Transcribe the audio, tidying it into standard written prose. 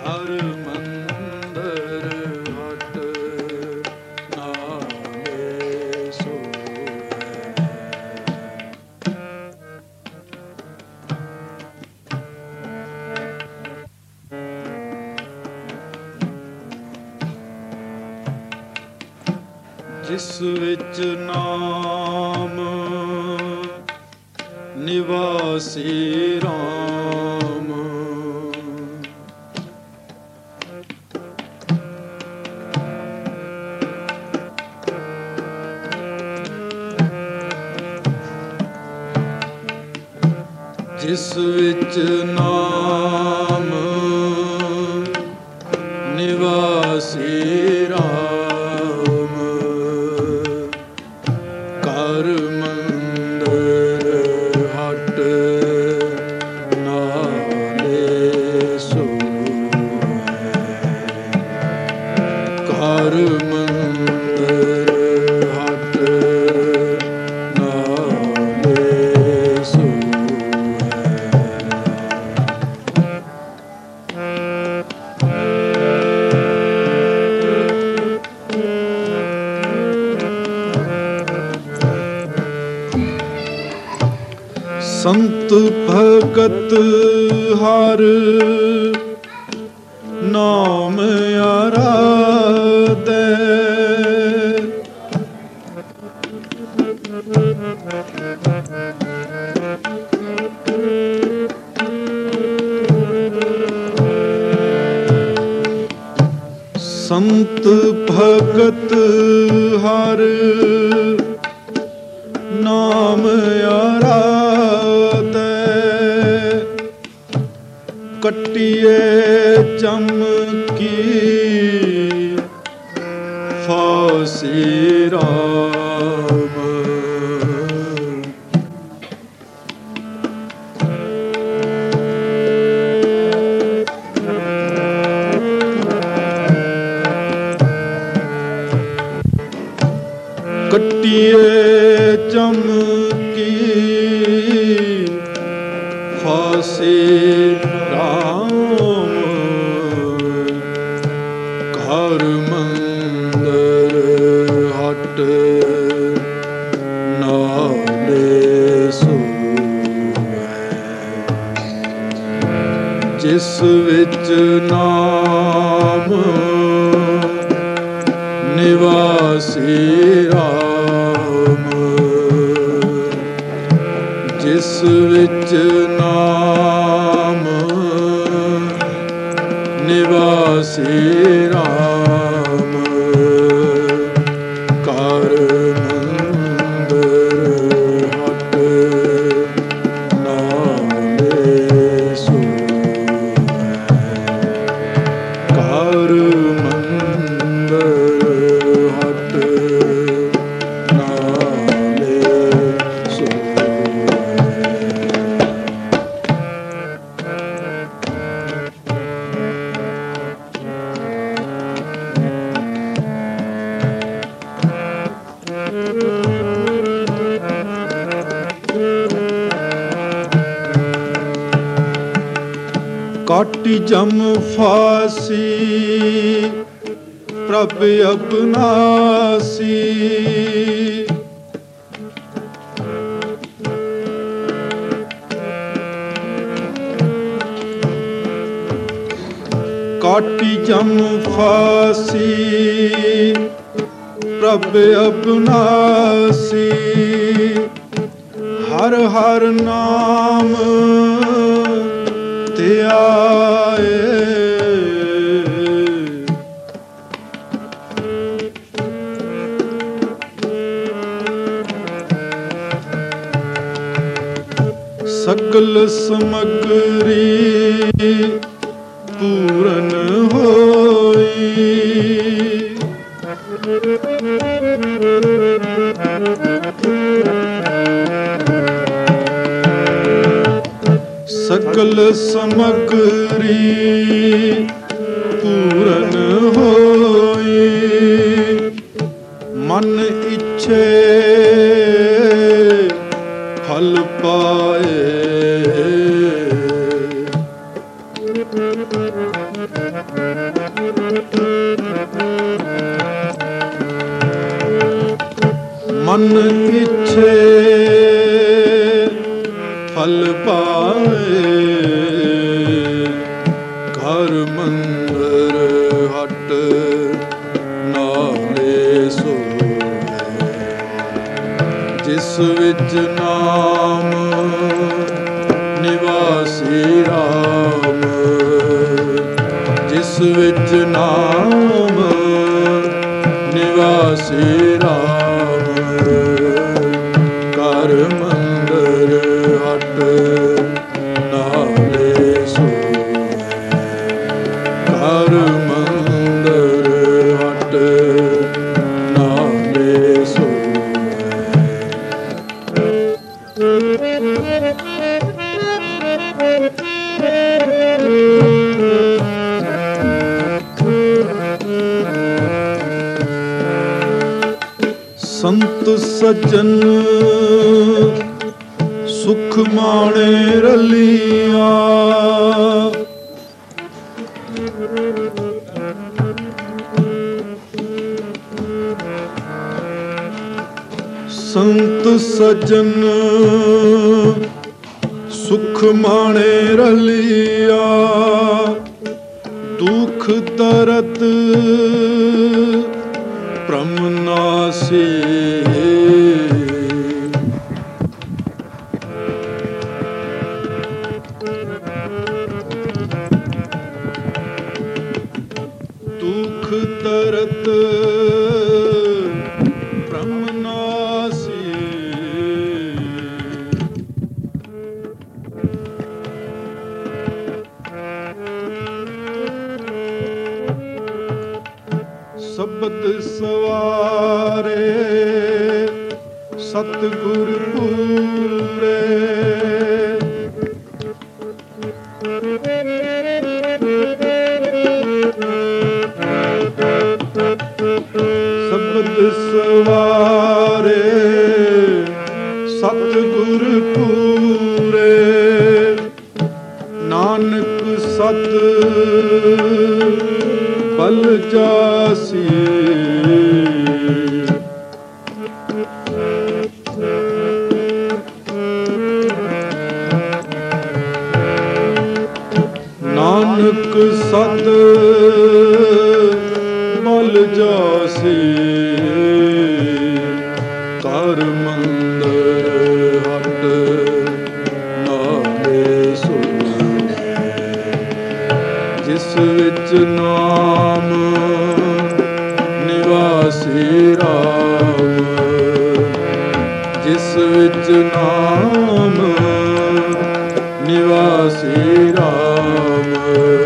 ਹਰ ਮੰਦਰ ਹਟ ਨਾਲੇ ਸੋਹੈ। ਜਿਸ ਵਿੱਚ ਨਾਮ ਨਿਵਾਸੀ ਰਾਮ, ਜਿਸ ਵਿੱਚ ਨਾਮ ਨਿਵਾਸੀ ਰਾਮ, ਘਰ ਮੰਦਰ ਹਟ ਨਾਲੇ ਸੋਹੈ। ਘਰ ਮੰਦਰ ਹਟ ਨਾਲੇ ਸੋਹੈ। ਸੰਤ ਭਗਤ ਹਰ ਨਾਮ ਆਰਾਧੈ, ਸੰਤ ਭਗਤ ਹਰ ਨਾਮ ਆਰਾਧੈ, ਕੱਟਿਏ ਚਮਕੀ ਫਾਸੀ ਰਾਮ। ਕੱਟਿਏ ਚਮਕੀ ਫਾਸੀ ਰਾਮ, ਘਰ ਮੰਦਰ ਹਟ ਨਾਲੇ ਸੋਹੈ। ਜਿਸ ਵਿੱਚ ਨਾਮ ਨਿਵਾਸੀ ਰਾਮ, ਜਿਸ ਵਿੱਚ ਨਾਮ ਨਿਵਾਸੀ ਰਾਮ, ਘਰ ਮੰਦਰ ਹਟ ਨਾਲੇ ਸੋਹੈ। ਘਰ ਮੰਦਰ ਹਟ ਨਾਲੇ ਸੋਹੈ। ਕਾਟੀ ਜਮ ਫਾਸੀ ਪ੍ਰਭ ਅਬਨਾਸੀ, ਕਾਟੀ ਜਮ ਫਾਸੀ ਪ੍ਰਭ ਅਬਨਾਸੀ, ਹਰ ਹਰ ਨਾਮ ਧਿਆਏ। ਸਗਲ ਸਮਗਰੀ ਪੂਰਨ ਹੋਈ, ਸਗਲ ਸਮਗਰੀ ਪੂਰਨ ਹੋਈ, ਮਨ ਇੱਛੇ ਫਲ ਪਾਏ। ਮਨ ਇੱਛੇ ਫਲ ਪਾਏ, ਘਰ ਮੰਦਰ ਹਟ ਨਾਲੇ ਸੋਏ। ਜਿਸ ਵਿੱਚ ਨਾਮ ਨਿਵਾਸੀ ਰਾਮ, ਜਿਸ ਵਿੱਚ ਨਾਮ ਨਿਵਾਸੀ ਰਾਮ, ਘਰ ਮੰਦਰ ਹਟ ਨਾਲੇ ਸੋਏ। ਘਰ ਮੰਦਰ ਹਟ ਨਾਲੇ ਸੋਏ। ਸੰਤ ਸੱਜਣ ਸੁਖ ਮਾਣੇ ਰਲੀਆਂ, ਸੰਤ ਸੱਜਣ ਸੁਖ ਮਾਣੇ ਰਲੀਆਂ। ਦੁਖ ਦਰਦ ਭ੍ਰਮ ਨਾਸੀ, ਦੁਖ ਦਰਦ ਭ੍ਰਮ ਨਾਸੀ। ਸ਼ਬਦ ਸਵਾਰੇ ਸਤਿਗੁਰ ਪੂਰੇ, ਸ਼ਬਦ ਸਵਾਰੇ ਸਤਿਗੁਰ ਪੂਰੇ। ਨਾਨਕ ਸਤ ਬਲ ਜਾਸੀ, ਨਾਨਕ ਸਤ ਬਲ ਜਾਸੀ। ਘਰ ਮੰਦਰ ਹਟ ਨਾਲੇ ਸੋਏ। ਜਿਸ ਵਿੱਚ ਨਾਮ ਨਿਵਾਸੀ ਰਾਮ, ਜਿਸ ਵਿੱਚ ਨਾਮ ਨਿਵਾਸੀ ਰਾਮ,